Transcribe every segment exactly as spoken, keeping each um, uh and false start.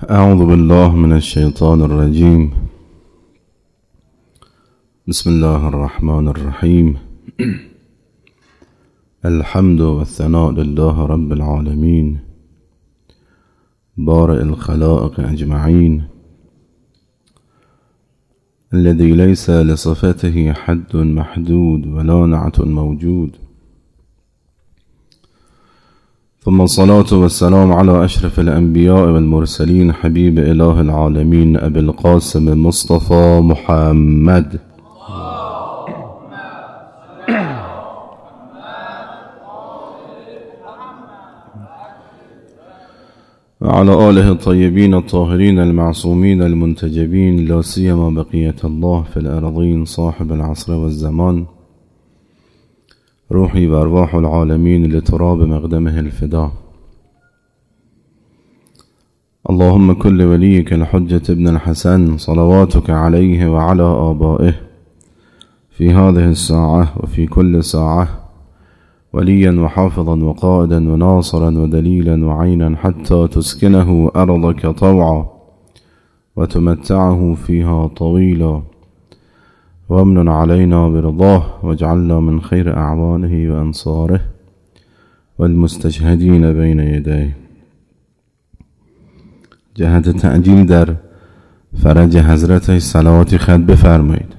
أعوذ بالله من الشيطان الرجيم. بسم الله الرحمن الرحيم. الحمد والثناء لله رب العالمين بارئ الخلائق أجمعين الذي ليس لصفته حد محدود ولا نعت موجود، ثم الصلاة والسلام على أشرف الأنبياء والمرسلين حبيب إله العالمين أبي القاسم مصطفى محمد وعلى آله الطيبين الطاهرين المعصومين المنتجبين، لا سيما بقية الله في الأرضين صاحب العصر والزمان، روحي وأرواح العالمين لتراب مقدمه الفداء. اللهم كل وليك الحجة ابن الحسن صلواتك عليه وعلى آبائه في هذه الساعة وفي كل ساعة وليا وحافظا وقائدا وناصرا ودليلا وعينا حتى تسكنه أرضك طوعا وتمتعه فيها طويلا، وامن علينا برضاه واجعلنا من خير أعوانه وأنصاره والمستشهدين بين يديه. جهت تعجیل در فرج حضرت صلواتی خط بفرمایید.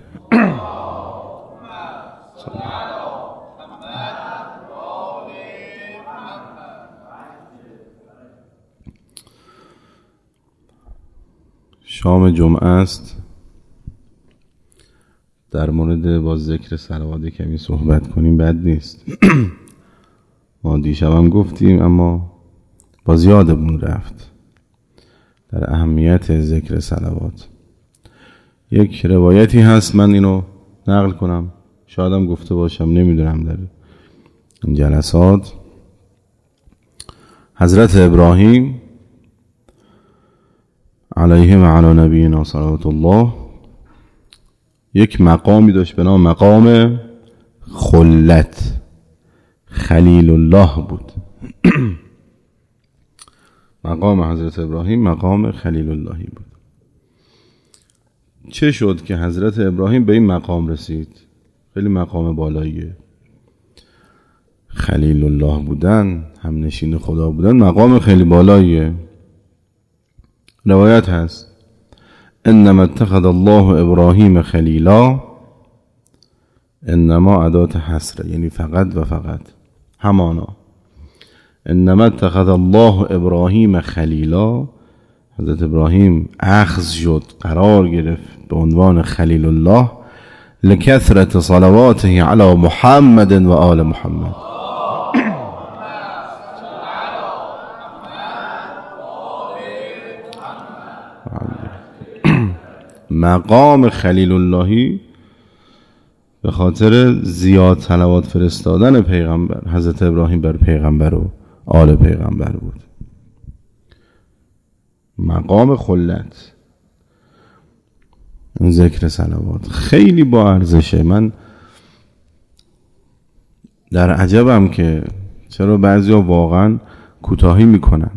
شام جمعه است، در مورد با ذکر صلوات کمی صحبت کنیم بد نیست. ما دیشب هم گفتیم اما باز یادمون رفت در اهمیت ذکر صلوات. یک روایتی هست، من اینو نقل کنم، شایدم گفته باشم نمیدونم، در این جلسات حضرت ابراهیم علیه و علی نبینا صلوات الله یک مقامی داشت به نام مقام خلت، خلیل الله بود. مقام حضرت ابراهیم مقام خلیل اللهی بود. چه شد که حضرت ابراهیم به این مقام رسید؟ خیلی مقام بالاییه. خلیل الله بودن، هم نشین خدا بودن، مقام خیلی بالاییه. روایت هست انما اتخذ الله ابراهیم خلیلا، انما ادات حصر، یعنی فقط و فقط، همانا. انما اتخذ الله ابراهیم خلیلا، حضرت ابراهیم اخذ شد، قرار گرفت به عنوان خلیل الله لکثرت صلواته علی محمد و آل محمد. مقام خلیل اللهی به خاطر زیاد صلوات فرستادن پیغمبر حضرت ابراهیم بر پیغمبر و آل پیغمبر بود. مقام خلت، ذکر صلوات خیلی با ارزشه. من در عجبم که چرا بعضیا واقعا کوتاهی میکنن.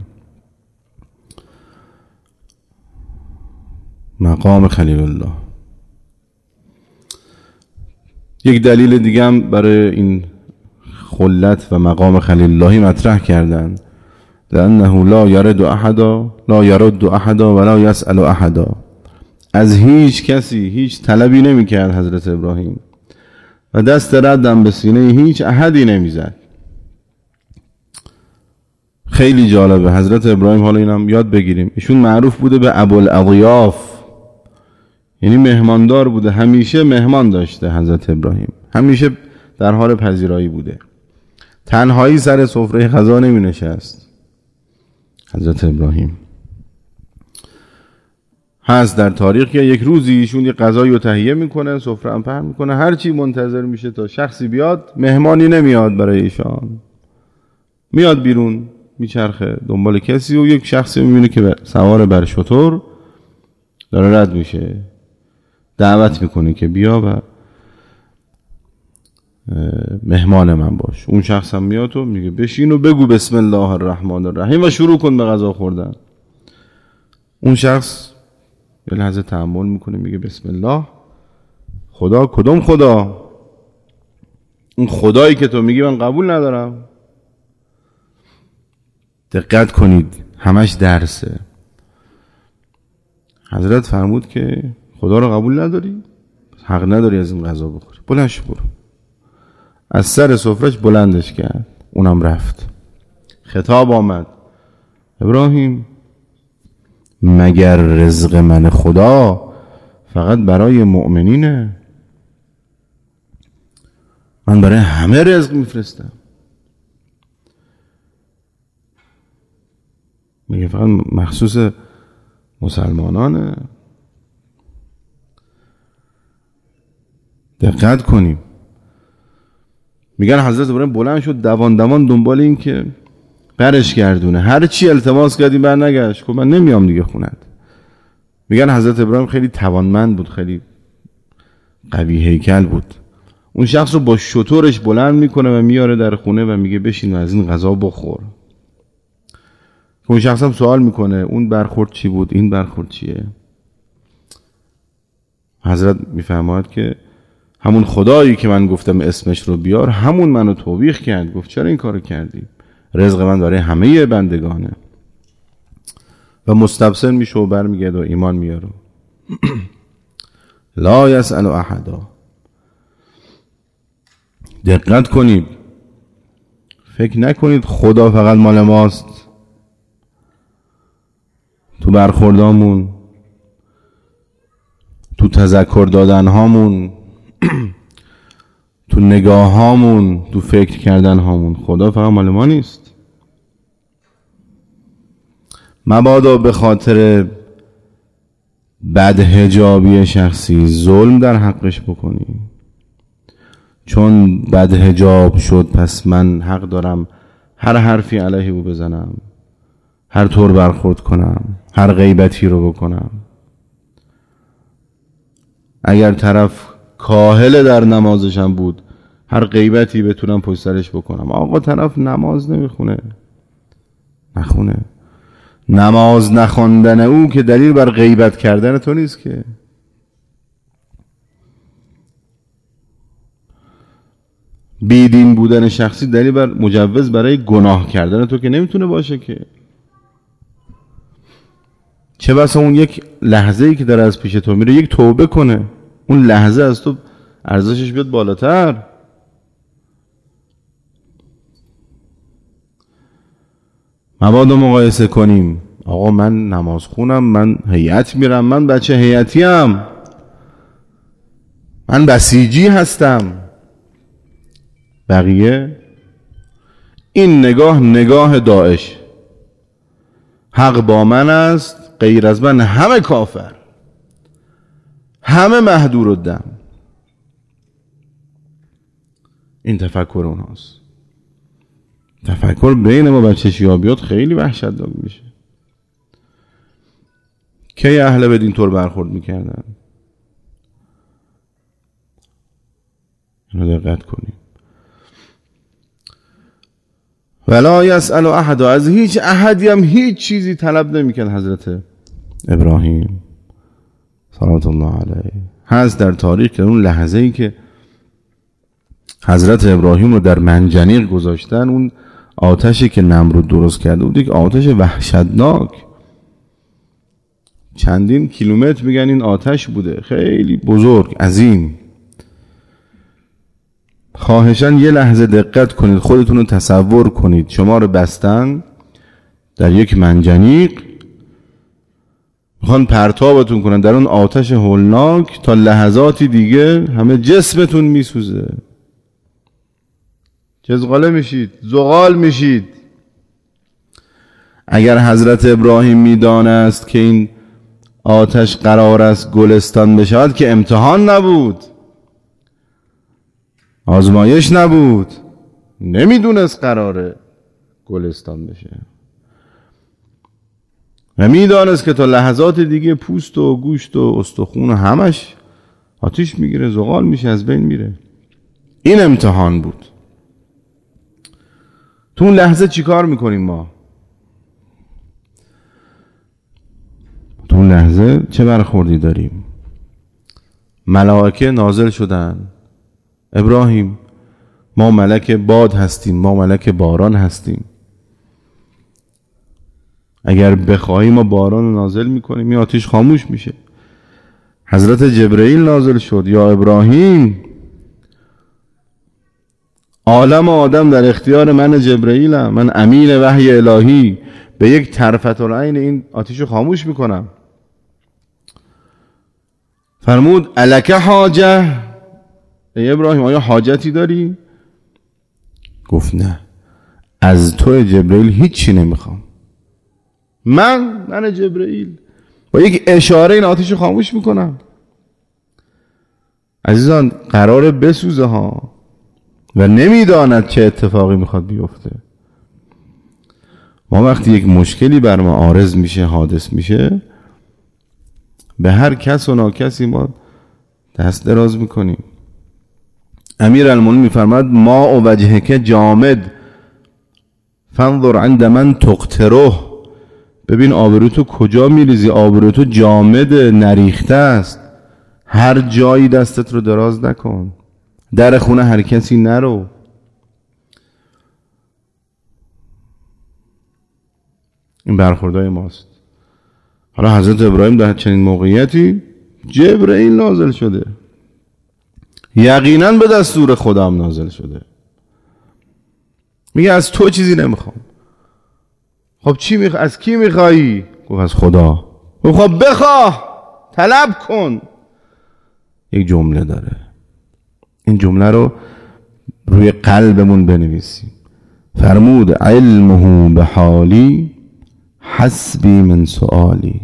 مقام خلیل الله. یک دلیل دیگه هم برای این خلت و مقام خلیل اللهی مطرح کردن، لأنه لا يرد احدا لا يرد احدا ولا يسأل احدا. از هیچ کسی هیچ طلبی نمی کرد حضرت ابراهیم و دست ردم به سینه هیچ احدی نمی زد. خیلی جالبه حضرت ابراهیم، حالا اینم یاد بگیریم، ایشون معروف بوده به ابوالأضیاف، یعنی مهماندار بوده، همیشه مهمان داشته حضرت ابراهیم، همیشه در حال پذیرایی بوده، تنهایی سر سفره غذا نمی نشست حضرت ابراهیم. هست در تاریخ که یک روزی ایشون یک غذایی رو تهیه میکنه، سفره هم پهن میکنه، هرچی منتظر میشه تا شخصی بیاد، مهمانی نمیاد برای ایشان، میاد بیرون میچرخه دنبال کسی و یک شخصی میبینه که سوار بر شتر داره رد میشه، دعوت میکنه که بیا و مهمان من باش. اون شخص هم میاد و میگه بشین و بگو بسم الله الرحمن الرحیم و شروع کن به غذا خوردن. اون شخص یه لحظه تأمل میکنه، میگه بسم الله. خدا کدوم خدا؟ اون خدایی که تو میگی من قبول ندارم. دقت کنید، همش درسه. حضرت فرمود که خدا رو قبول نداری؟ حق نداری از این غذا بخوری. بلندش برو. از سر سفرش بلندش کرد، اونم رفت. خطاب آمد: ابراهیم، مگر رزق من خدا فقط برای مؤمنینه؟ من برای همه رزق میفرستم. میگه فقط مخصوص مسلمانانه؟ دقت کنیم. میگن حضرت ابراهیم بلند شد دوان دوان دنبال این که برش گردونه. هر چی التماس کردیم بر نگشت. خب من نمیام دیگه خونت. میگن حضرت ابراهیم خیلی توانمند بود، خیلی قوی هیکل بود. اون شخص رو با شترش بلند میکنه و میاره در خونه و میگه بشین و از این غذا بخور. اون شخص هم سوال میکنه اون برخورد چی بود، این برخورد چیه؟ حضرت میفرماید که همون خدایی که من گفتم اسمش رو بیار همون منو توبیخ کرد. گفت چرا این کارو کردی؟ رزق من برای همه بندگانه. و مستبصر میشه و برمیگرد و ایمان میاره. لا یسأل احدا. دقت کنید، فکر نکنید خدا فقط مال ماست. تو برخوردامون، تو تذکر دادن هامون، تو نگاه هامون، تو فکر کردن هامون، خدا فقط مال ما نیست. مبادا به خاطر بدحجابی شخصی ظلم در حقش بکنی. چون بدحجاب شد پس من حق دارم هر حرفی علیه او بزنم، هر طور برخورد کنم، هر غیبتی رو بکنم. اگر طرف کاهل در نمازشم بود هر غیبتی بتونم پشت سرش بکنم. آقا طرف نماز نمیخونه، نخونه. نماز نخوندن او که دلیل بر غیبت کردن تو نیست که. بیدین بودن شخصی دلیل بر مجوز برای گناه کردن تو که نمیتونه باشه که. چه بسا اون یک لحظه ای که داره از پیش تو میره یک توبه کنه، اون لحظه از تو ارزشش بیاد بالاتر. مبادا مقایسه کنیم. آقا من نماز خونم، من هیئت میرم، من بچه هیئتیم، من بسیجی هستم. بقیه این نگاه نگاه داعش. حق با من است، غیر از من همه کافر، همه مهدور الدم. این تفکر اوناست. تفکر بین ما بچه شیابیات خیلی وحشتناک میشه. کی اهل بدین طور برخورد میکردن؟ اینو دقت کنیم. ولا یسأل احد. از هیچ احدی هم هیچ چیزی طلب نمیکرد حضرت ابراهیم صلوات الله علیه. هست در تاریخ که اون لحظه ای که حضرت ابراهیم رو در منجنیق گذاشتن، اون آتشی که نمرود درست کرده بود یک آتش وحشتناک، چندین کیلومتر میگن این آتش بوده، خیلی بزرگ عظیم. خواهشاً یه لحظه دقت کنید، خودتون رو تصور کنید شما رو بستن در یک منجنیق، میخوان پرتابتون کنن در اون آتش هولناک، تا لحظاتی دیگه همه جسمتون میسوزه، جزغاله میشید، زغال میشید. اگر حضرت ابراهیم میدانست که این آتش قرار است گلستان بشود که امتحان نبود، آزمایش نبود، نمیدونست قراره گلستان بشه و میدانست که تا لحظات دیگه پوست و گوشت و استخون و همش آتش میگیره، زغال میشه، از بین میره. این امتحان بود. تو اون لحظه چی کار میکنیم ما؟ اون لحظه چه برخوردی داریم؟ ملائکه نازل شدن. ابراهیم ما ملک باد هستیم، ما ملک باران هستیم، اگر بخواهی ما باران رو نازل میکنیم، این آتش خاموش میشه. حضرت جبرئیل نازل شد. یا ابراهیم عالم آدم در اختیار من جبرئیلم، من امین وحی الهی، به یک طرفت العین این آتش رو خاموش میکنم. فرمود الک حاجه، ای ابراهیم آیا حاجتی داری؟ گفت نه، از تو جبرئیل هیچی نمیخوام. من من جبرئیل با یک اشاره این آتش رو خاموش میکنم. عزیزان قراره بسوزه ها و نمیداند چه اتفاقی میخواد بیفته. ما وقتی یک مشکلی بر ما عارض میشه، حادث میشه، به هر کس و ناکسی ما دست دراز میکنیم. امیر المؤمنین میفرماد ما و وجهک جامد فانظر عند من تقتره. ببین آبرو تو کجا میریزی، آبرو تو جامد، نریخته است. هر جایی دستت رو دراز نکن، در خونه هر کسی نرو. این برخوردهای ماست. حالا حضرت ابراهیم در چنین موقعیتی جبرئیل نازل شده، یقینا به دستور خدا هم نازل شده. میگه از تو چیزی نمیخوام. خب چی میخ... از کی میخوایی؟ گفت از خدا. خب بخواه، طلب کن. یک جمله داره، این جمله رو روی قلبمون بنویسیم. فرمود علمه به حالی حسبی من سؤالی.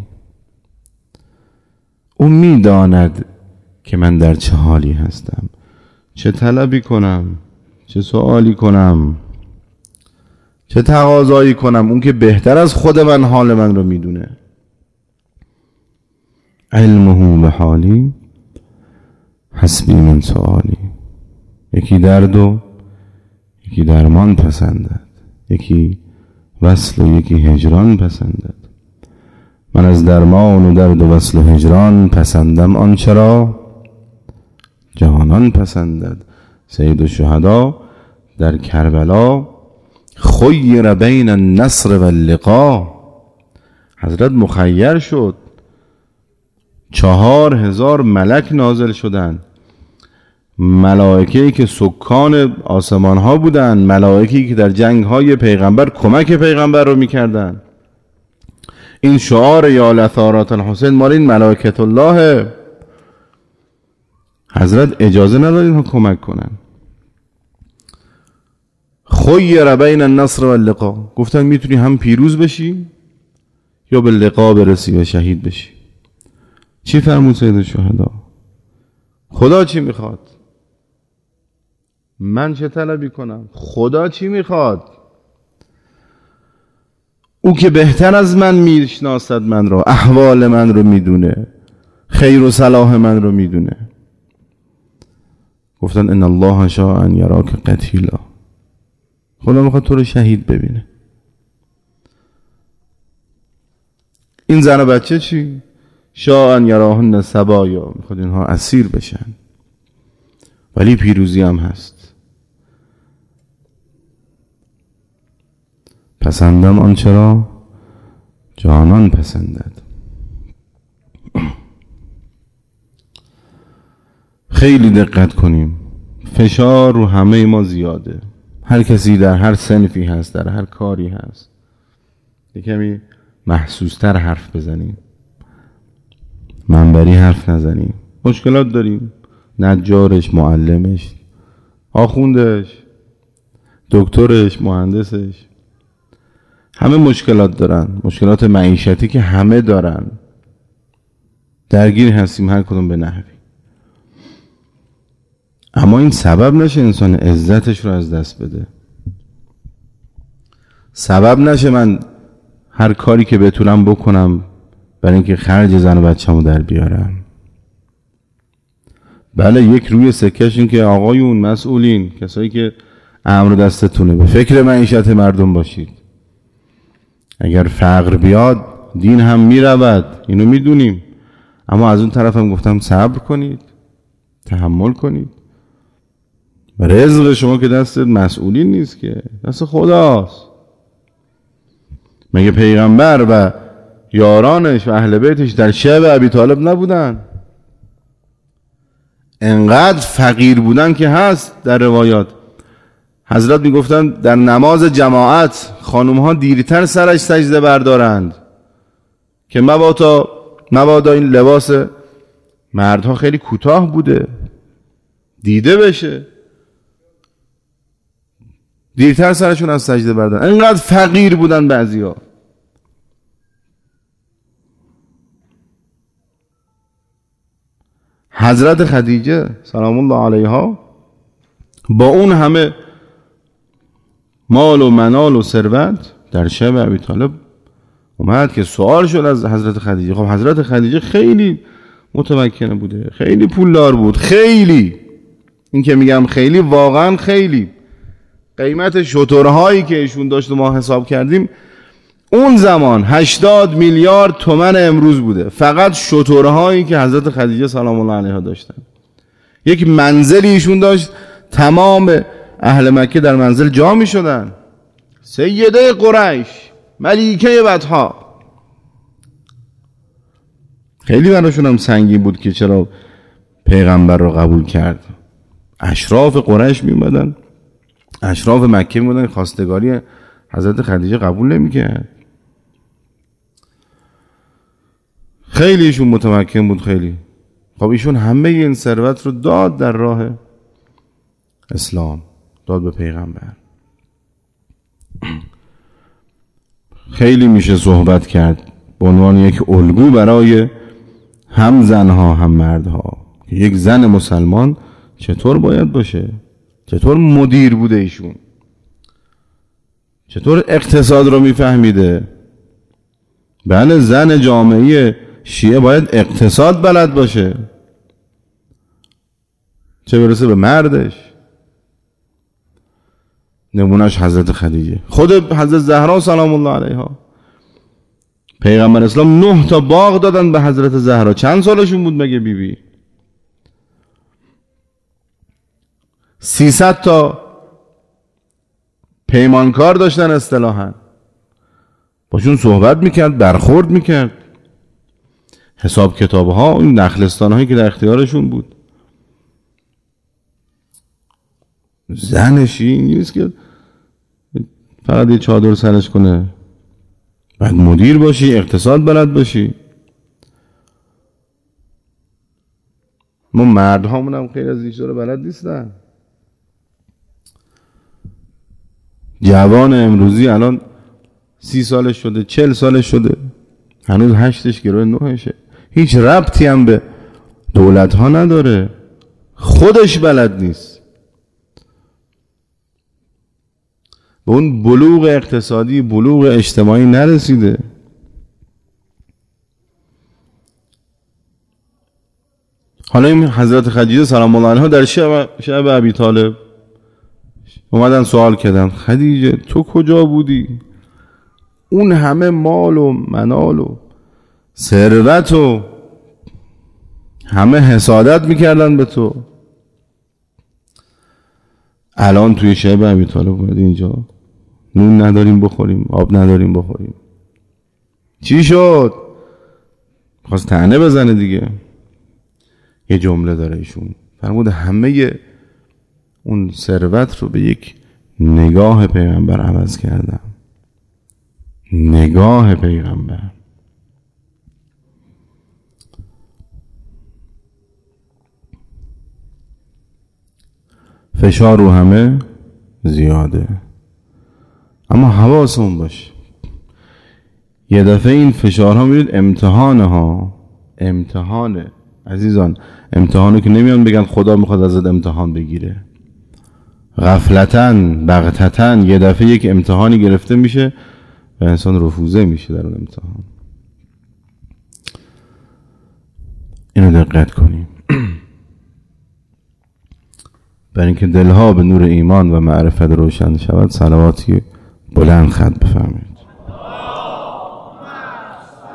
او میداند که من در چه حالی هستم، چه طلبی کنم، چه سؤالی کنم، چه تقاضایی کنم. اون که بهتر از خود من حال من رو میدونه. علمه به حالی حسبی من سؤالی. یکی درد و یکی درمان پسندد، یکی وصل و یکی هجران پسندد. من از درمان و درد و وصل و هجران پسندم آنچه را جهانان پسندد. سید الشهدا در کربلا خیر بین النصر و اللقا. حضرت مخیر شد، چهار هزار ملک نازل شدند. ملائکه‌ای که سکان آسمان ها بودند، ملائکه‌ای که در جنگ های پیغمبر کمک پیغمبر رو میکردند. این شعار یا لثارات الحسین مال این ملائکت الله. حضرت اجازه نداد اینها کمک کنن. خیر بین النصر و اللقا، گفتن میتونی هم پیروز بشی یا به لقا برسی و شهید بشی. چی فرمود سید الشهدا؟ خدا چی میخواد؟ من چه طلبی کنم؟ خدا چی میخواد؟ او که بهتر از من میشناسد من رو، احوال من رو میدونه، خیر و صلاح من رو میدونه. گفتن ان الله شاء ان یراک قتیلا. خدا میخواد تو رو شهید ببینه. این زن و بچه چی؟ شاء ان یراهن سبایا، میخواد اینها اسیر بشن. ولی پیروزی هم هست. پسندم آنچه را جانان پسندد. خیلی دقت کنیم، فشار رو همه ما زیاده. هر کسی در هر صنفی هست، در هر کاری هست. یکمی محسوستر حرف بزنیم، منبری حرف نزنیم. مشکلات داریم، نجارش، معلمش، آخوندش، دکترش، مهندسش، همه مشکلات دارن. مشکلات معیشتی که همه دارن. درگیر هستیم هر کدوم به نحوی. اما این سبب نشه انسان عزتش رو از دست بده. سبب نشه من هر کاری که بتونم بکنم برای اینکه خرج زن و بچه‌مو در بیارم. بله یک روی سکش این که آقایون مسئولین، کسایی که امر دستتونه، به فکر معیشت مردم باشید. اگر فقر بیاد دین هم میرود، اینو میدونیم، اما از اون طرف هم گفتم صبر کنید، تحمل کنید. و رزق شما که دست مسئولین نیست که، دست خداست. مگه پیغمبر و یارانش و اهل بیتش در شعب ابی طالب نبودن؟ انقدر فقیر بودن که هست در روایات. حضرت میگفتن در نماز جماعت خانم ها دیرتر سرش سجده بردارند که مبادا مبادا این لباس مردها خیلی کوتاه بوده دیده بشه، دیرتر سرشون از سجده بردارن. انقدر فقیر بودن بعضیا. حضرت خدیجه سلام الله علیها با اون همه مال و منال و ثروت در شب ابی طالب اومد که سوال شد از حضرت خدیجه. خب حضرت خدیجه خیلی متمکنه بوده، خیلی پولدار بود، خیلی، این که میگم خیلی واقعا خیلی. قیمت شترهایی که ایشون داشت و ما حساب کردیم اون زمان هشتاد میلیارد تومن امروز بوده، فقط شترهایی که حضرت خدیجه سلام الله علیها داشتن. یک منزلی ایشون داشت، تمام اهل مکه در منزل جا می شدن. سیده قریش، ملیکه بطحا. خیلی براشون هم سنگین بود که چرا پیغمبر رو قبول کرد. اشراف قریش می اومدن، اشراف مکه می اومدن، خواستگاری حضرت خدیجه قبول نمی کرد. خیلی ایشون متمکن بود، خیلی. خب ایشون همه این ثروت رو داد در راه اسلام، داد به پیغمبر. خیلی میشه صحبت کرد به عنوان یک الگو برای هم زنها هم مردها که یک زن مسلمان چطور باید باشه، چطور مدیر بوده ایشون، چطور اقتصاد رو میفهمیده. بله زن جامعه شیعه باید اقتصاد بلد باشه، چه برسه به مردش. نمونهش حضرت خدیجه، خود حضرت زهرا سلام الله علیها. پیغمبر اسلام نه تا باغ دادن به حضرت زهرا. چند سالشون بود مگه بی بی؟ سیصد تا پیمانکار داشتن اصطلاحاً، باشون صحبت میکرد، برخورد میکرد. حساب کتاب ها، این نخلستان هایی که در اختیارشون بود. زنشی نیست که فقط یه چادر سرش کنه، باید مدیر باشی، اقتصاد بلد باشی. ما مرد هامون هم خیلی از ایشون رو بلد نیستن. جوان امروزی الان سی سالش شده، چل سالش شده، هنوز هشتش گروه نهشه، هیچ ربطی هم به دولت ها نداره، خودش بلد نیست، به اون بلوغ اقتصادی، بلوغ اجتماعی نرسیده. حالا این حضرت خدیجه سلام الله علیها در شب شب ابی طالب اومدن سوال کردن خدیجه تو کجا بودی؟ اون همه مال و منال و ثروت و همه حسادت میکردن به تو، الان توی شب ابی طالب اومدی اینجا نون نداریم بخوریم، آب نداریم بخوریم. چی شد؟ خواست طعنه بزنه دیگه. یه جمله داره ایشون فرمود همه اون ثروت رو به یک نگاه پیغمبر عوض کردم. نگاه پیغمبر. فشار رو همه زیاده، اما حواسمون باشه یه دفعه این فشارها میرید امتحانه ها، امتحانه عزیزان، امتحانه که نمیان بگن خدا میخواد ازت امتحان بگیره. غفلتن بغتتن یه دفعه یک امتحانی گرفته میشه و انسان رفوزه میشه در اون امتحان. اینو دقت کنیم برای اینکه دلها به نور ایمان و معرفت روشن شود. صلواتی بلند خط بفرمایید.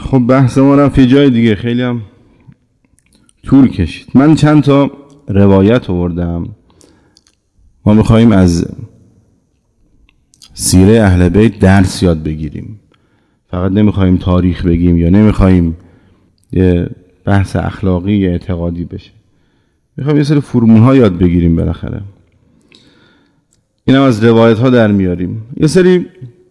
خب بحث ما رفت یه جای دیگه، خیلی هم طول کشید. من چند تا روایت آوردم. ما میخواییم از سیره اهل بیت درس یاد بگیریم، فقط نمیخواییم تاریخ بگیم یا نمیخواییم یه بحث اخلاقی یا اعتقادی بشه، میخواییم یه سری فرمول ها یاد بگیریم. بالاخره اینم از روایت ها در میاریم. یه سری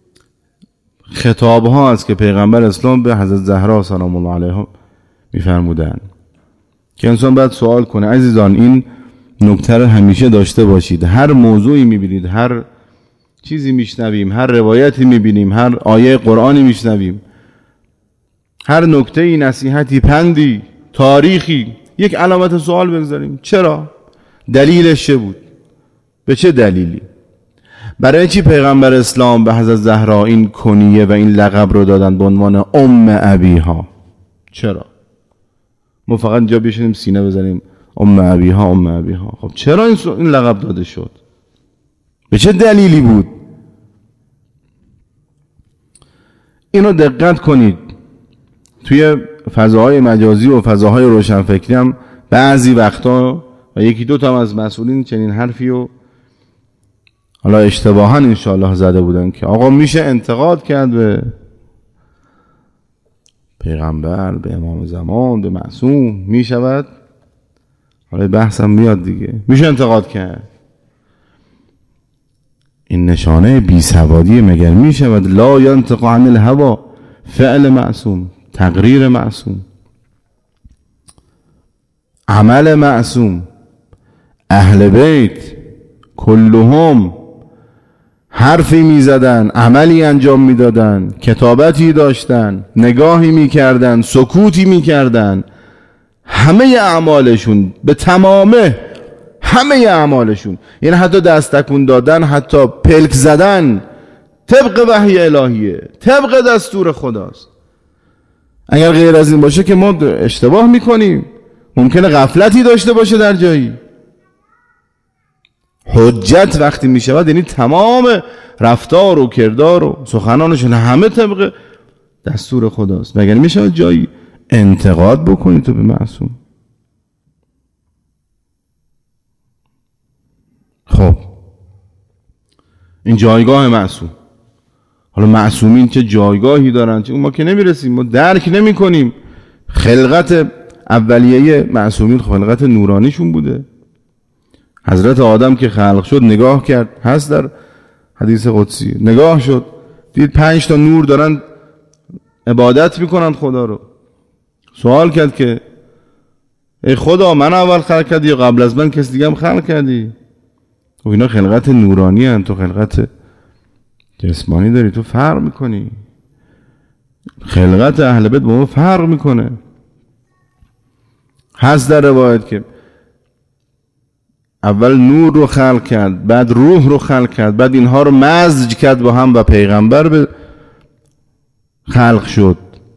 خطاب ها هست که پیغمبر اسلام به حضرت زهرا سلام الله علیها میفرمودن که انسان باید سوال کنه. عزیزان این نکته رو همیشه داشته باشید. هر موضوعی میبینید، هر چیزی میشنویم، هر روایتی میبینیم، هر آیه قرآنی میشنویم، هر نکته‌ای، نصیحتی، پندی، تاریخی، یک علامت سوال بگذاریم. چرا؟ دلیلش چه بود؟ به چه دلیلی؟ برای چی پیغمبر اسلام به حضرت زهرا این کنیه و این لقب رو دادن به عنوان ام ابیها؟ چرا؟ ما فقط اینجا بشینیم سینه بزنیم ام ابیها ام ابیها. خب چرا این لقب داده شد؟ به چه دلیلی بود؟ اینو دقت کنید. توی فضاهای مجازی و فضاهای روشنفکری هم بعضی وقتا و یکی دو تا از مسئولین چنین حرفی رو حالا اشتباها انشاءالله زده بودن که آقا میشه انتقاد کرد به پیغمبر، به امام زمان، به معصوم، میشود. حالا بحثم میاد دیگه، میشه انتقاد کرد. این نشانه بی سوادی مگر میشود؟ لا ینطق عن الهوى، فعل معصوم، تقریر معصوم، عمل معصوم. اهل بیت کلهم حرفی میزدن، عملی انجام میدادن، کتابتی داشتن، نگاهی میکردن، سکوتی میکردن. همه اعمالشون به تمامه، همه اعمالشون، یعنی حتی دست تکون دادن، حتی پلک زدن، طبق وحی الهیه، طبق دستور خداست. اگر غیر از این باشه که ما اشتباه میکنیم، ممکنه غفلتی داشته باشه در جایی. حجت وقتی میشود یعنی تمام رفتار و کردار و سخنانشون همه طبق دستور خداست. مگر میشود جایی انتقاد بکنی تو به معصوم؟ خب این جایگاه معصوم. حالا معصومین چه جایگاهی دارن چه ما که نمیرسیم، ما درک نمی کنیم. خلقت اولیه معصومین خلقت نورانیشون بوده. حضرت آدم که خلق شد نگاه کرد، هست در حدیث قدسی، نگاه شد دید پنج تا نور دارن عبادت میکنن خدا رو. سوال کرد که ای خدا من اول خلق کردی یا قبل از من کسی دیگه هم خلق کردی؟ و اینا خلقت نورانی هن، تو خلقت جسمانی داری، تو فرق میکنی. خلقت اهل بیت با ما فرق میکنه. هست در روایت که اول نور رو خلق کرد، بعد روح رو خلق کرد، بعد اینها رو مزج کرد با هم و پیغمبر به خلق شد.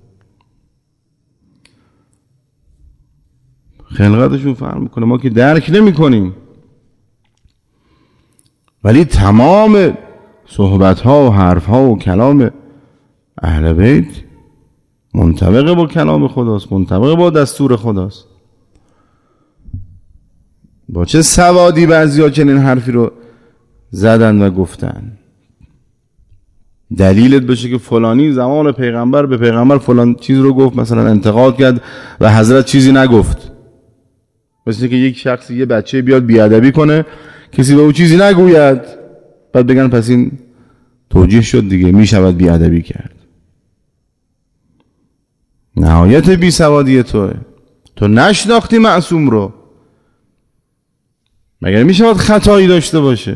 خلقتشون فرق میکنه، ما که درک نمی کنیم. ولی تمام صحبت ها و حرف ها و کلام اهل بیت منطبق با کلام خداست، منطبق با دستور خداست. با چه سوادی بعضی ها چنین حرفی رو زدن و گفتن. دلیلت بشه که فلانی زمان پیغمبر به پیغمبر فلان چیز رو گفت، مثلا انتقاد کرد و حضرت چیزی نگفت. مثل که یک شخصی یه بچه بیاد بیادبی کنه، کسی به او چیزی نگوید، بعد بگن پس این توجیه شد دیگه، می شود بیادبی کرد. نهایت بی سوادی توه. تو نشناختی معصوم رو. مگر می شود خطایی داشته باشه؟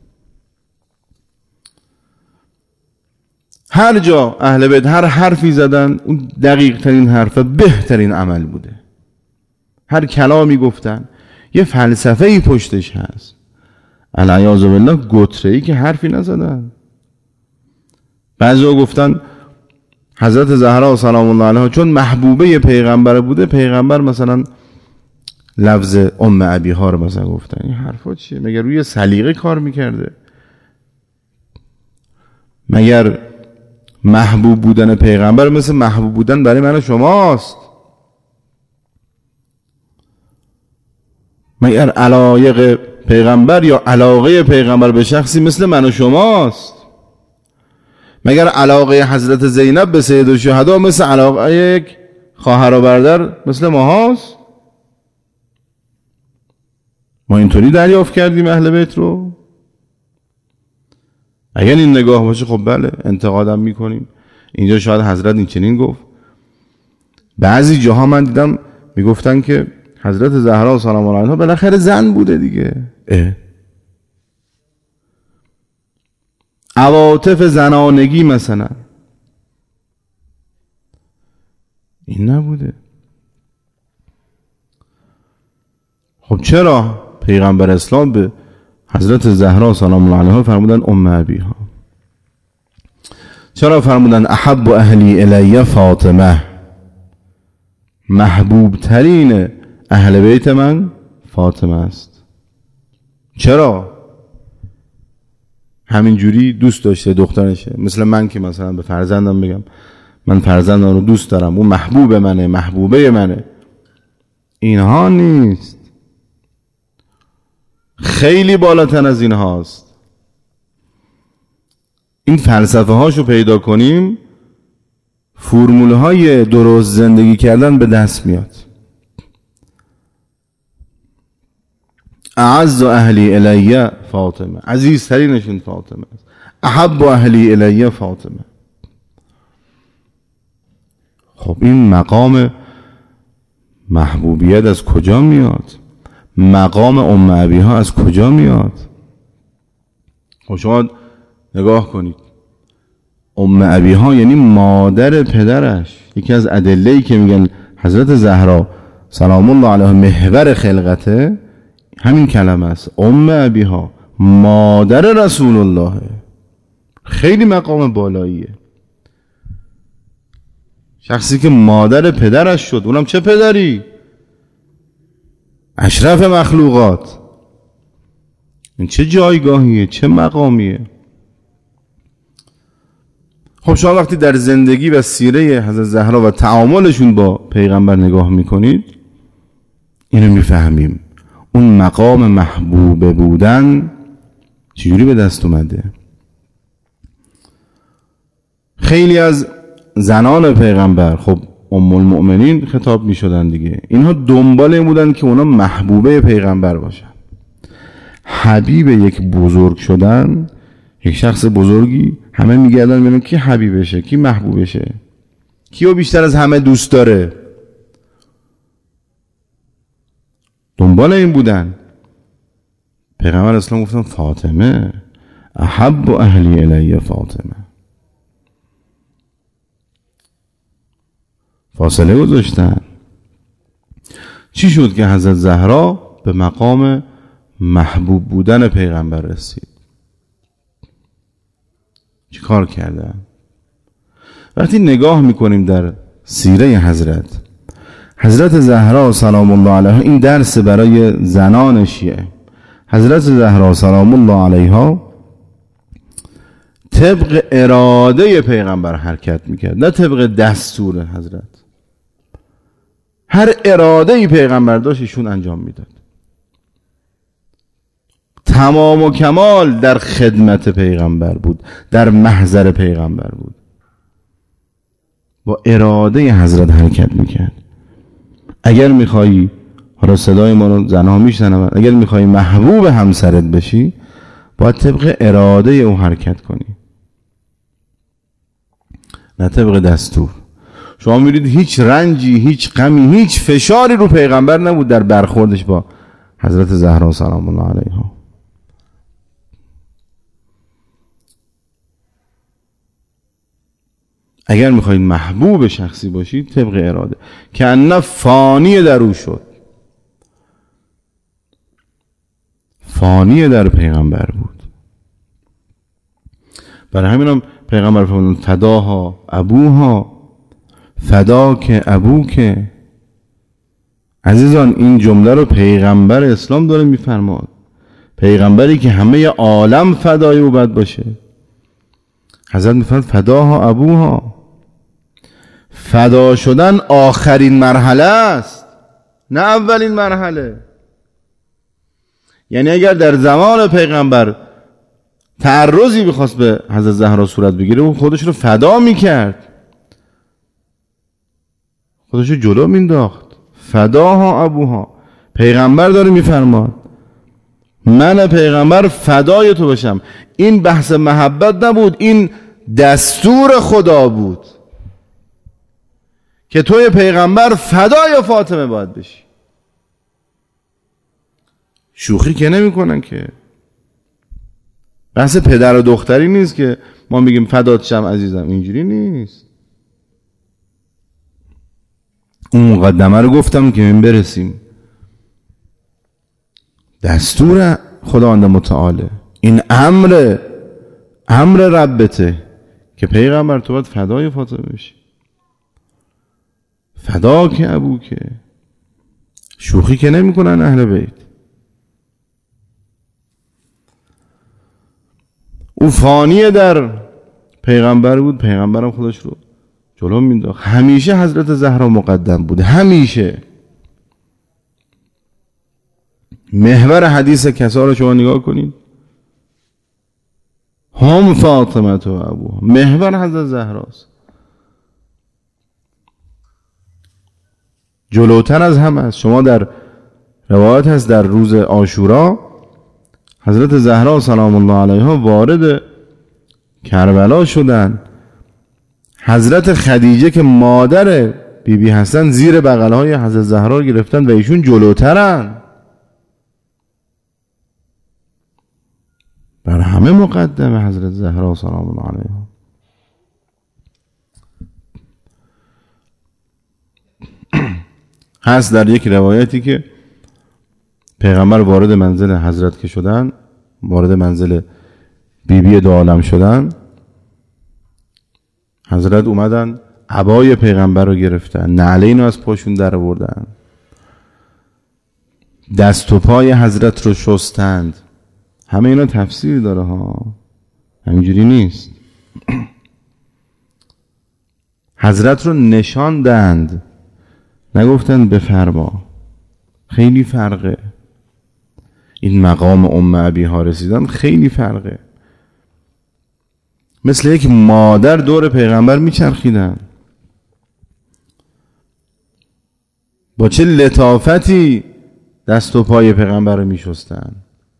هر جا اهل بیت هر حرفی زدن، اون دقیق ترین حرفه بهترین عمل بوده. هر کلامی گفتن یه فلسفه ای پشتش هست. العیاذ بالله گتره‌ای که حرفی نزدن. بعضیا گفتن حضرت زهرا سلام الله علیها چون محبوبه پیغمبر بوده، پیغمبر مثلا لفظ ام ابیها رو مثلا گفتن. این حرفا چیه؟ مگر روی سلیقه کار میکرده؟ مگر محبوب بودن پیغمبر مثل محبوب بودن برای من و شماست. مگر علایق پیغمبر یا علاقه پیغمبر به شخصی مثل من و شماست؟ مگر علاقه حضرت زینب به سید الشهدا مثل علاقه یک خواهر و برادر مثل ما هاست؟ ما اینطوری دریافت کردیم اهل بیت رو؟ اگر این نگاه باشه خب بله انتقادم میکنیم. اینجا شاید حضرت این چنین گفت. بعضی جاها من دیدم میگفتن که حضرت زهرا سلام الله علیها بالاخره زن بوده دیگه. اه عواطف زنانگی مثلا این نبوده. خب چرا پیغمبر اسلام به حضرت زهرا سلام الله علیها فرمودن ام ابیها؟ چرا فرمودن احب اهلی الی فاطمه؟ محبوب ترین اهل بیت من فاطمه است. چرا؟ همینجوری دوست داشته دخترشه، مثل من که مثلا به فرزندم بگم من فرزندم رو دوست دارم، اون محبوب منه، محبوبه منه. اینها نیست، خیلی بالاتر از این هاست. این فلسفه هاشو پیدا کنیم فرمول های درست زندگی کردن به دست میاد. اعز اهلی الی فاطمه، عزیزترینشون فاطمه است. احب اهلی الی فاطمه. خب این مقام محبوبیت از کجا میاد؟ مقام ام ابیها از کجا میاد؟ خب شما نگاه کنید، ام ابیها یعنی مادر پدرش. یکی از ادله‌ای که میگن حضرت زهرا سلام الله علیها محور خلقته همین کلمه است، ام ابیها، مادر رسول الله. خیلی مقام بالاییه. شخصی که مادر پدرش شد، اونم چه پدری؟ اشرف مخلوقات. این چه جایگاهیه، چه مقامیه. خب شما وقتی در زندگی و سیره حضرت زهرا و تعاملشون با پیغمبر نگاه میکنید اینو میفهمیم اون مقام محبوب بودن چجوری به دست اومده. خیلی از زنان پیغمبر خب ام المؤمنین خطاب میشدن دیگه، اینها دنبال این بودن که اونا محبوبه پیغمبر باشن. حبیب یک بزرگ شدن، یک شخص بزرگی، همه میگردن ببینن کی حبیبشه، کی محبوبشه، کیو بیشتر از همه دوست داره. دنبال این بودن. پیغمبر اسلام گفتن فاطمه، احب اهلی الی فاطمه. فاصله گذاشتن. چی شد که حضرت زهرا به مقام محبوب بودن پیغمبر رسید؟ چی کار کردن؟ وقتی نگاه میکنیم در سیره حضرت حضرت زهرا سلام الله علیها، این درس برای زنان شیعه. حضرت زهرا سلام الله علیها طبق اراده پیغمبر حرکت میکرد، نه طبق دستور حضرت. هر اراده ای پیغمبر داشت ایشون انجام میداد. تمام و کمال در خدمت پیغمبر بود، در محضر پیغمبر بود، با اراده حضرت حرکت میکرد. اگر میخوایی، حالا صدای ما رو زنها میشنون، اگر میخوایی محبوب همسرت بشی باید طبق اراده او حرکت کنی، نه طبق دستور. شما میرید هیچ رنجی، هیچ غمی، هیچ فشاری رو پیغمبر نبود در برخوردش با حضرت زهرا سلام الله علیها. اگر میخواید محبوب شخصی باشید طبق اراده، که انه فانی در او شد، فانی در پیغمبر بود. برای همینم پیغمبر فرمود فداها ابوها فداک ابوک. عزیزان این جمله رو پیغمبر اسلام داره میفرماد، پیغمبری که همه عالم فدای او باید باشه. حضرت میفرماد فداها ابوها. فدا شدن آخرین مرحله است، نه اولین مرحله. یعنی اگر در زمان پیغمبر تعرضی بخواست به حضرت زهرا صورت بگیره، او خودش رو فدا میکرد، خودش رو جلو مینداخت. فداها ابوها. پیغمبر داره میفرماد من پیغمبر فدای تو بشم. این بحث محبت نبود، این دستور خدا بود که توی پیغمبر فدای فاطمه باید بشی. شوخی که نمی کنن که. بحث پدر و دختری نیست که ما میگیم فدات شم عزیزم، اینجوری نیست. اون مقدمه رو گفتم که من برسیم. دستور خداوند متعاله، این امر امر ربته که پیغمبر تو باید فدای فاطمه بشی. فدا که ابو که. شوخی که نمی کنن اهل بیت. او فانی در پیغمبر بود، پیغمبرم خودش رو جلو مینداخت. همیشه حضرت زهرا مقدم بوده، همیشه. محور حدیث کسا رو شما نگاه کنید، هم فاطمه و ابوها، محور حضرت زهراست. جلوتر از هم است. شما در روایت هست در روز عاشورا حضرت زهرا سلام الله علیها وارد کربلا شدن. حضرت خدیجه که مادر بی بی هستن زیر بغلهای حضرت زهرا رو گرفتن و ایشون جلوترن. بر همه مقدم حضرت زهرا سلام الله علیها. هست در یک روایتی که پیغمبر وارد منزل حضرت که شدن، وارد منزل بیبی بی دو عالم شدن، حضرت اومدن عبای پیغمبر رو گرفتن، نعلین رو از پاشون در آوردن، دست و پای حضرت رو شستند. همه اینا تفسیر داره ها، همینجوری نیست. حضرت رو نشاندند، نگفتن بفرما. خیلی فرقه. این مقام ام ابیها رسیدن خیلی فرقه. مثل یک مادر دور پیغمبر میچرخیدن. با چه لطافتی دست و پای پیغمبر رو میشستن.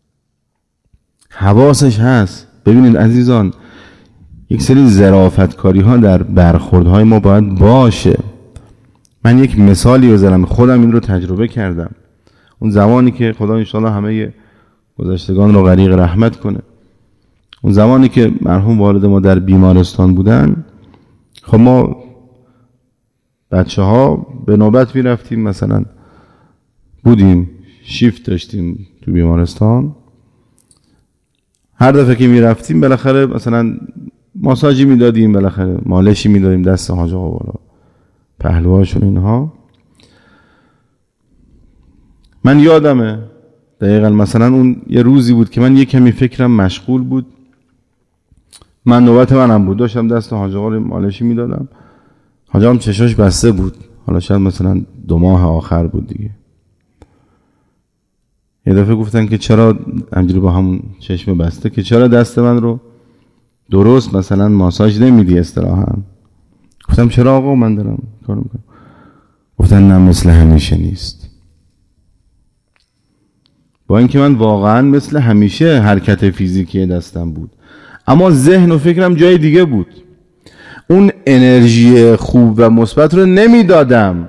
حواسش هست. ببینید عزیزان، یک سری ظرافتکاری ها در برخوردهای ما باید باشه. من یک مثالی بزنم، خودم این رو تجربه کردم. اون زمانی که خدا انشاءالله همه گذشتگان رو غریق رحمت کنه، اون زمانی که مرحوم والد ما در بیمارستان بودن، خب ما بچه ها به نوبت می رفتیم، مثلا بودیم شیفت داشتیم تو بیمارستان، هر دفعه که می رفتیم بالاخره مثلا ماساژی می دادیم، بالاخره مالشی می دادیم دست حاج آقا بالا پهلوهاشون اینها. من یادمه دقیقا مثلا اون یه روزی بود که من یه کمی فکرم مشغول بود، من نوبت منم بود، داشتم دست حاج آقا مالشی میدادم، حاج آقا چشاش بسته بود، حالا شاید مثلا دو ماه آخر بود دیگه. یه دفعه گفتن که چرا همجوری با همون چشم بسته که چرا دست من رو درست مثلا ماساژ نمیدی اصطلاحاً. گفتم چرا آقا من دارم کار میکنم. گفتن نه مثل همیشه نیست. با اینکه من واقعا مثل همیشه حرکت فیزیکی دستم بود، اما ذهن و فکرم جای دیگه بود. اون انرژی خوب و مثبت رو نمیدادم.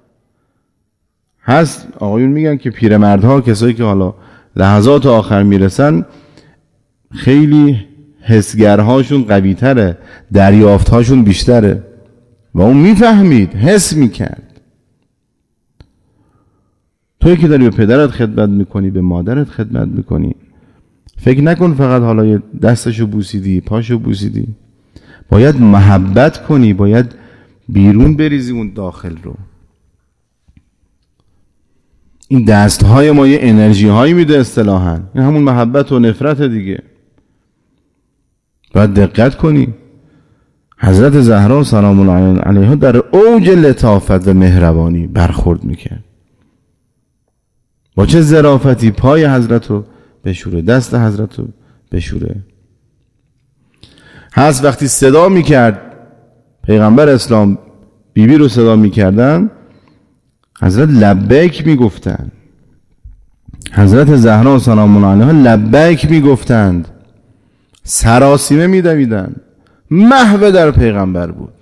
هست آقایون میگن که پیرمردها، کسایی که حالا لحظات آخر میرسن، خیلی حسگرهاشون قوی تره، دریافتهاشون بیشتره و اون میفهمید، حس میکرد. توی که داری به پدرت خدمت میکنی، به مادرت خدمت میکنی، فکر نکن فقط حالا یه دستشو بوسیدی، پاشو بوسیدی. باید محبت کنی، باید بیرون بریزی اون داخل رو. این دستهای ما یه انرژی هایی میده اصطلاحاً، این همون محبت و نفرت دیگه. باید دقت کنی. حضرت زهرا سلام الله علیها در اوج لطافت و مهربانی برخورد میکرد. با چه ظرافتی پای حضرت رو بشوره، دست حضرت رو بشوره. هست وقتی صدا میکرد پیغمبر اسلام بیبی رو صدا میکردن، حضرت لبیک میگفتن. حضرت زهرا سلام الله علیها لبیک میگفتند، سراسیمه میدویدن، محو در پیغمبر بود.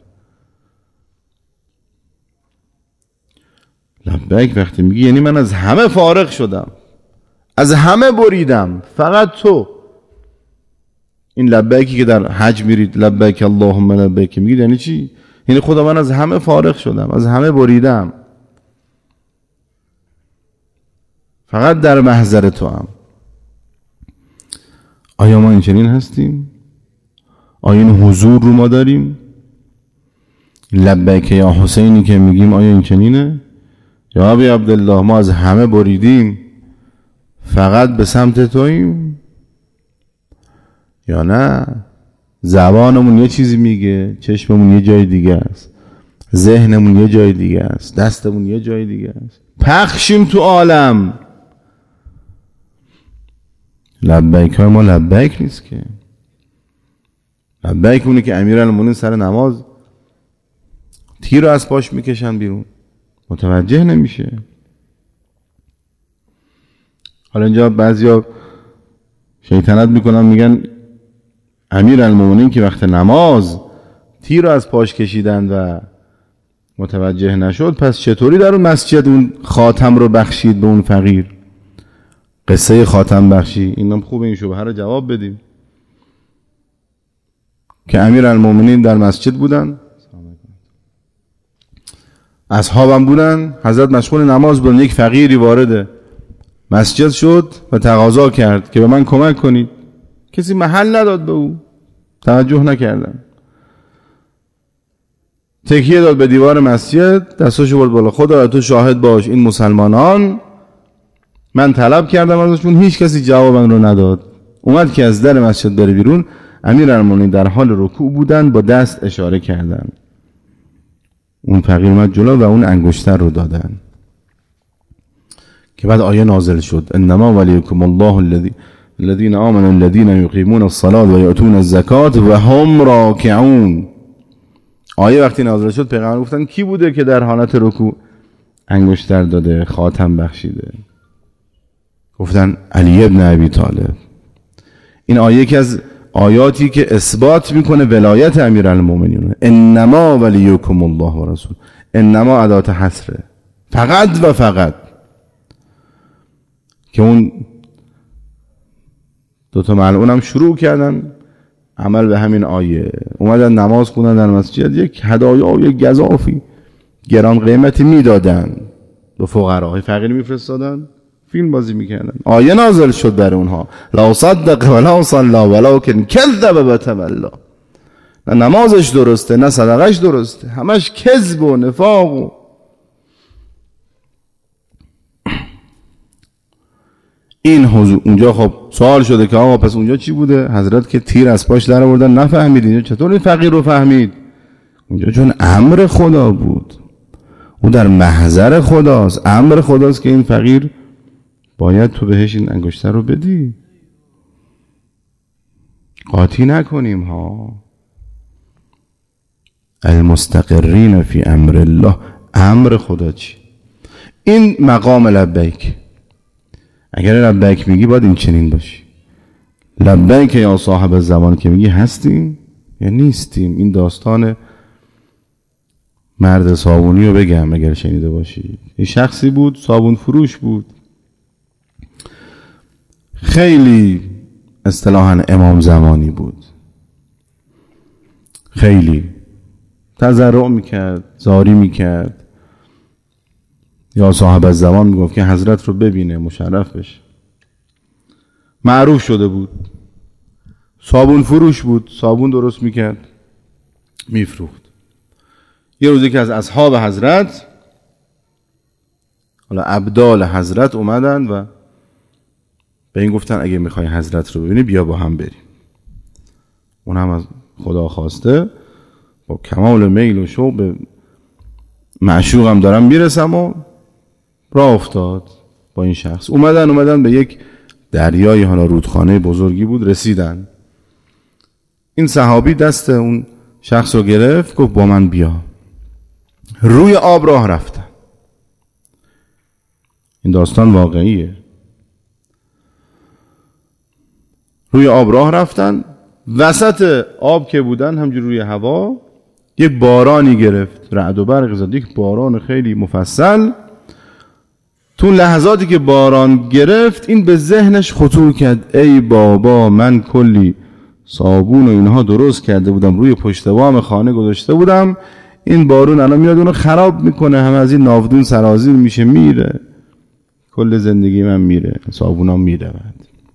لبیک وقتی میگی یعنی من از همه فارغ شدم، از همه بریدم، فقط تو. این لبیکی که در حج میرید لبیک اللهم لبیک میگید یعنی چی؟ یعنی خدا من از همه فارغ شدم، از همه بریدم، فقط در محضر تو هم. آیا ما این چنین هستیم؟ آیا این حضور رو ما داریم؟ لبیک یا حسینی که میگیم آیا این چنینه؟ یا ابی عبدالله ما از همه بریدیم فقط به سمت توییم؟ یا نه زبانمون یه چیزی میگه، چشممون یه جای دیگه است، ذهنمون یه جای دیگه است، دستمون یه جای دیگه است، پخشیم تو عالم. لبیک های ما لبیک نیست که. لبیک اونه که امیرالمومنین سر نماز تیر رو از پاش میکشن بیرون، متوجه نمیشه. حالا اینجا بعضیا شیطنت میکنن میگن امیرالمومنین که وقت نماز تیر رو از پاش کشیدن و متوجه نشد، پس چطوری در اون مسجد اون خاتم رو بخشید به اون فقیر؟ قصه خاتم بخشی اینم خوبه، این شبهه رو جواب بدیم. که امیرالمومنین در مسجد بودن، اصحابم بودن، حضرت مشغول نماز بودن، یک فقیری وارد مسجد شد و تقاضا کرد که به من کمک کنید. کسی محل نداد به او، توجه نکردن. تکیه داد به دیوار مسجد، دستاشو برد بالا، خدا تو شاهد باش این مسلمانان من طلب کردم ازشون، هیچ کسی جواب من رو نداد. اومد که از در مسجد بره بیرون، امیرالمومنین در حال رکوع بودن، با دست اشاره کردن. اون فقیر اومد جلو و اون انگشتر رو دادن که بعد آیه نازل شد انما ولیکم الله الذی الذین آمنوا الذین یقیمون الصلاة و یؤتون الزکات و هم راکعون. آیه وقتی نازل شد پیغمبر گفتن کی بوده که در حالت رکوع انگشتر داده، خاتم بخشیده؟ گفتن علی ابن ابی طالب. این آیه که از آیاتی که اثبات میکنه ولایت امیرالمومنین. انما ولیکم الله و رسول، انما ادات حصره، فقط و فقط. که اون دوتا ملعون هم شروع کردن عمل به همین آیه، اومدن نماز خوندن در مسجد، یک هدایا و یک گزافی گران قیمتی میدادن به فقراهای فقیر میفرستادن، فیلم بازی میکردن. آیه نازل شد بر اونها لا صدق ولا صلى ولكن كذب وتولى. نه نمازش درسته نه صدقش درسته، همش کذب و نفاق. و این حضور اونجا خب سوال شده که آقا پس اونجا چی بوده؟ حضرت که تیر از پاش در آوردن نفهمیدین، چطور این فقیر رو فهمید؟ اونجا چون امر خدا بود، اون در محضر خداست، امر خداست که این فقیر باید تو بهش این انگشتر رو بدی، قاطی نکنیم ها. المستقرین فی امر الله، امر خدا چی؟ این مقام لبیک. اگر لبیک میگی باید این چنین باشی. لبیک یا صاحب زمان که میگی هستیم یا نیستیم. این داستان مرد صابونی رو بگم اگر شنیده باشی. این شخصی بود صابون فروش بود، خیلی اصطلاحاً امام زمانی بود، خیلی تضرع میکرد، زاری میکرد. یا صاحب الزمان میگفت که حضرت رو ببینه مشرف بشه. معروف شده بود، صابون فروش بود، صابون درست میکرد میفروخت. یه روزی که از اصحاب حضرت، حالا ابدال حضرت اومدن و به این گفتن اگه میخوای حضرت رو ببینی بیا با هم بریم. اون هم از خدا خواسته با کمال میل و شوق به معشوقم دارم میرسم و راه افتاد با این شخص. اومدن اومدن به یک دریای، حالا رودخانه بزرگی بود، رسیدن. این صحابی دست اون شخص رو گرفت، گفت با من بیا. روی آب راه رفتن. این داستان واقعیه. روی آب راه رفتن، وسط آب که بودن همجور روی هوا یک بارانی گرفت، رعد و برق زد، یک باران خیلی مفصل. تو لحظاتی که باران گرفت این به ذهنش خطور کرد ای بابا من کلی صابون و اینها درست کرده بودم روی پشت بام خانه گذاشته بودم، این بارون الان میاد اونو خراب میکنه، همه از این ناودون سرازیر میشه، میره، کل زندگی من میره، صابونام میره. بعد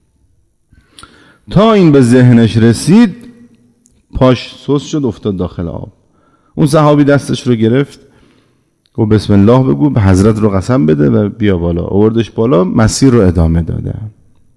تا این به ذهنش رسید پاش سوس شد، افتاد داخل آب. اون صحابی دستش رو گرفت، گفت بسم الله بگو، به حضرت رو قسم بده و بیا بالا. آوردش بالا، مسیر رو ادامه دادن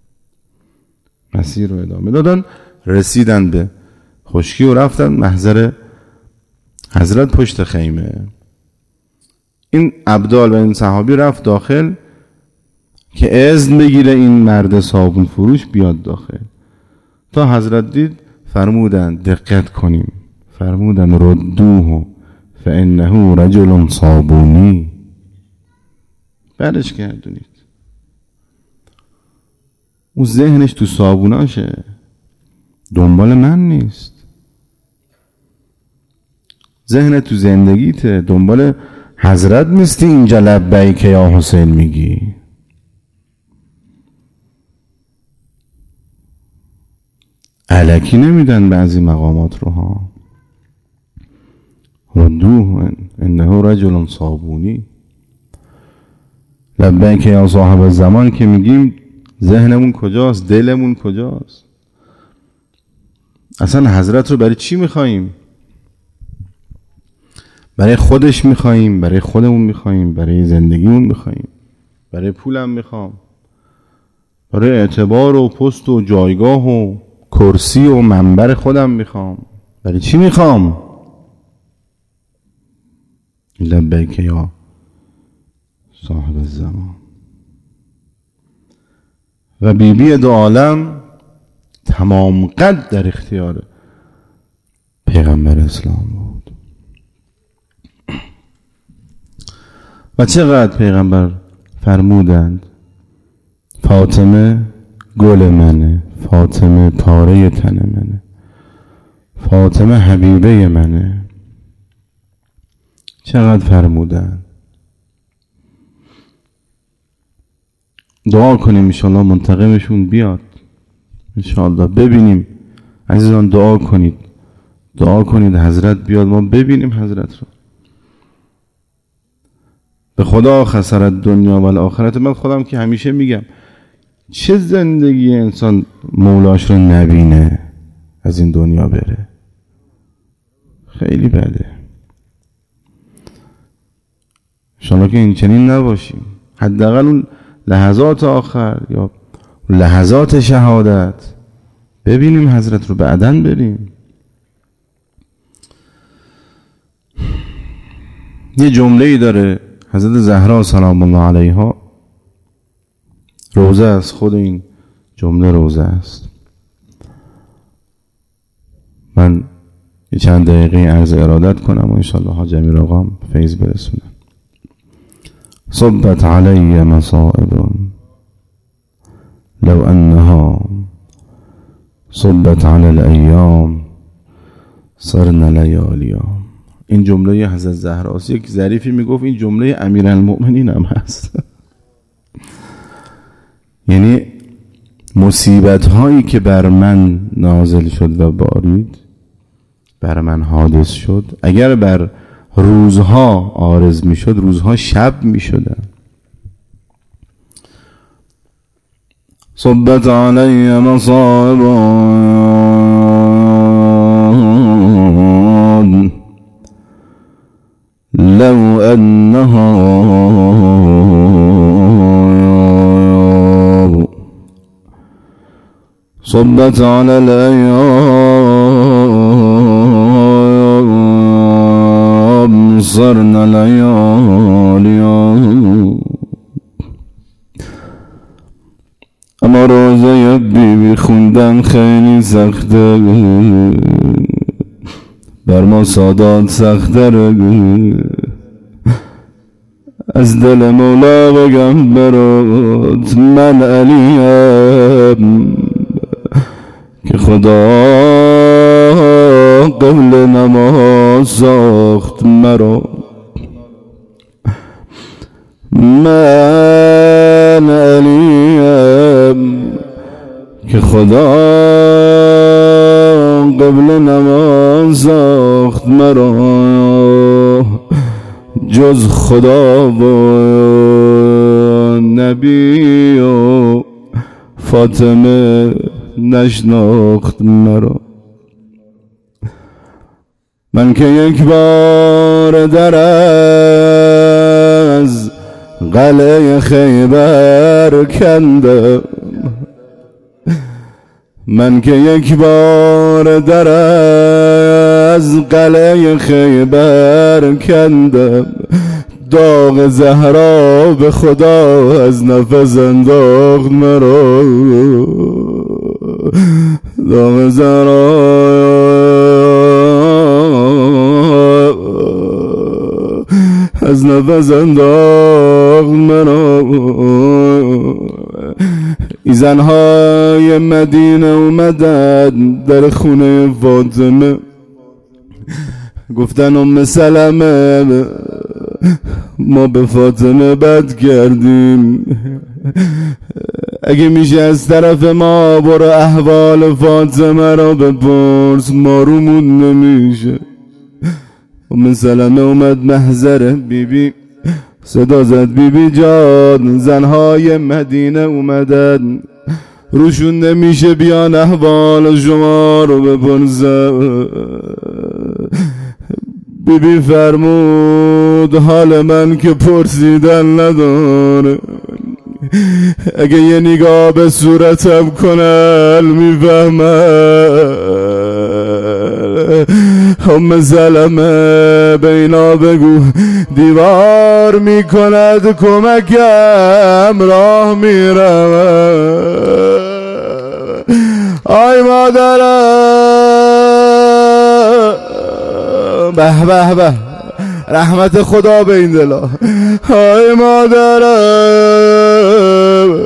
مسیر رو ادامه دادن رسیدن به خشکی و رفتن محضر حضرت پشت خیمه. این عبدال و این صحابی رفت داخل که اذن بگیره این مرد صابون فروش بیاد داخل. تا حضرت دید فرمودن دقت کنیم، فرمودن ردوه فانه رجل صابونی، برش گردونید. اون ذهنش تو صابوناشه، دنبال من نیست. ذهن تو زندگیته، دنبال حضرت نیستی اینجا لبیک یا حسین میگی. الکی نمیدن بعضی مقامات رو ها. ردوه انه رجل صابونی. لبیک یا صاحب زمان که میگیم ذهنمون کجاست؟ دلمون کجاست؟ اصلا حضرت رو برای چی میخواییم؟ برای خودش میخواییم، برای خودمون میخواییم، برای زندگیمون میخواییم، برای پولم میخوام، برای اعتبار و پست و جایگاه و کرسی و منبر خودم میخوام، برای چی میخوام؟ لبیک یا صاحب الزمان. و بی بی دو عالم تمام قد در اختیار پیغمبر اسلام بود. و چقدر پیغمبر فرمودند فاطمه گل منه، فاطمه تاره تن منه، فاطمه حبیبه منه. چقدر فرمودند. دعا کنیم انشاءالله منتقمشون بیاد، انشاءالله ببینیم. عزیزان دعا کنید، دعا کنید حضرت بیاد، ما ببینیم حضرت رو. به خدا خسارت دنیا و الاخرت. من خودم که همیشه میگم چه زندگی انسان مولاش رو نبینه از این دنیا بره، خیلی بده. انشاءالله که این چنین نباشیم. حداقل اون لحظات آخر یا لحظات شهادت ببینیم حضرت رو، بعدن بریم. یه جمله‌ای داره حضرت زهرا سلام الله علیها، روزه است، خود این جمله روزه است. من یه چند دقیقه عرض ارادت کنم و انشاءالله حاج امیر آقام فیض برسونم. صبت علی مصائب لو انها صبت علی الایام صرنا لیالیا. این جمله حضرت زهراست. یک ظریفی میگفت این جمله امیرالمؤمنین هم هست. یعنی مصیبت هایی که بر من نازل شد و بارید، بر من حادث شد، اگر بر روزها عارض می شد، روزها شب می شدن. صبت علی مصائب لو انها صبت على الأيام صرنا لیالیا. اما روزه بی بی خوندن خیلی سخته، بر ما سادات سختره. از دل مولا بگم برات من علیم که خدا قبل نماز ساخت مرا. من علیم که خدا قبل نماز ساخت مرا. جز خدا و نبی و فاطمه نشناخت مرا. من که یک بار در از قلعه خیبر کندم، من که یک بار در از قلعه خیبر کندم، داغ زهرا به خدا از نفس انداخت مرا. داغ زهرا از نفس انداخت مرا. ای زنهای مدینه اومدن در خونه فاطمه، گفتن ام سلمه ما به فاطمه بد کردیم، اگه میشه از طرف ما برو احوال فاطمه را بپرس، ما رومون نمیشه. ام سلمه اومد محضر بیبی، صدا زد بیبی جان زنهای مدینه اومدن، روشون نمیشه بیان احوال شما رو بپرسن. بیبی فرمود حال من که پرسیدن نداره، اگه یه نگاه به صورتم کنن میفهمن. ام سلمه بینا بگو دیوار میکند کمکم راه میرم. آی مادرم به به به رحمت خدا به این دلا. آی مادرم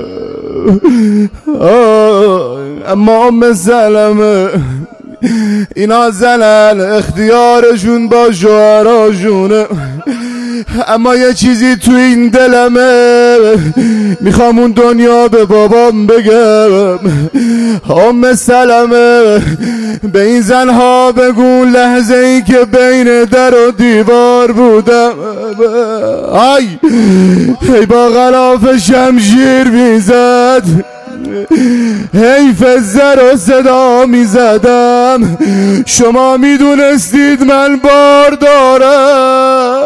اما ام سلمه اینا زنن اختیارشون با شوهراشونه، اما یه چیزی تو این دلمه میخوام اون دنیا به بابام بگم. ام سلمه به این زنها بگو لحظه ای که بین در و دیوار بودم، آی هی با غلاف شمشیر میزد، حیف زر و صدا میزدم، شما میدونستید من بار دارم.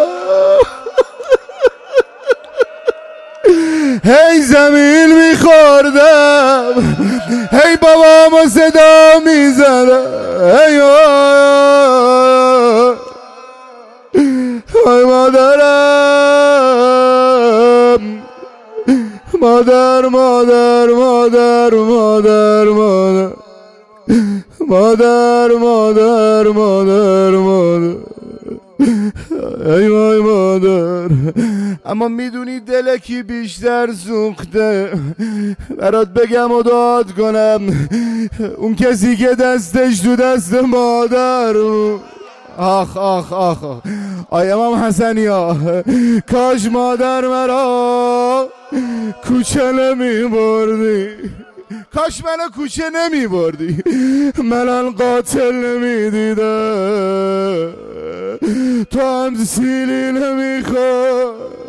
هی زمین میخوردم، هی بابامو صدا میزدم. هی آی مادرم مادر مادر مادر مادر مادر مادر مادر مادر مادر ای وای مادر. اما میدونی دل کی بیشتر سوخته؟ برات بگم و داد کنم، اون کسی که دستش تو دست مادر. آخ آخ آخ آی امام حسنی ها، کاش مادر مرا کوچه نمی بردی، کاش منو کوچه نمی بردی، من قاتل نمی دیدم، تو هم سیلی نمی خور.